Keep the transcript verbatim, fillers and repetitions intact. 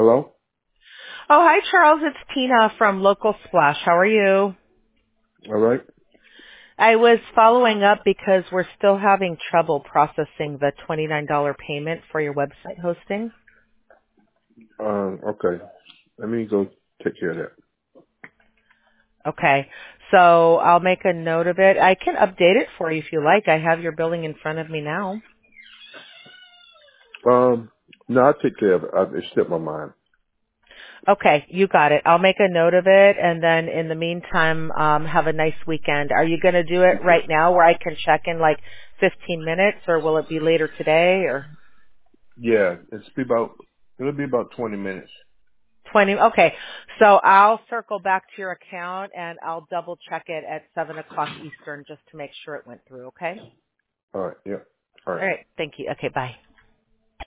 Hello? Oh, hi, Charles. It's Tina from Local Splash. How are you? All right. I was following up because we're still having trouble processing the twenty-nine dollars payment for your website hosting. Um, okay. Let me go take care of Okay. So I'll make a note of it. I can update it for you if you like. I have your billing in front of me now. that. Um, no, I'll take care of it. I, it slipped my mind. Okay, you got it. I'll make a note of it, and then in the meantime, um, have a nice weekend. Are you going to do You it too. right now where I can check in like fifteen minutes, or will it be later today, or? Yeah, it's be about, it'll be about twenty minutes. twenty. Okay. So I'll circle back to your account and I'll double check it at seven o'clock Eastern just to make sure it went through. Okay. All right. Yeah. All right. All right. Thank you. Okay. Bye.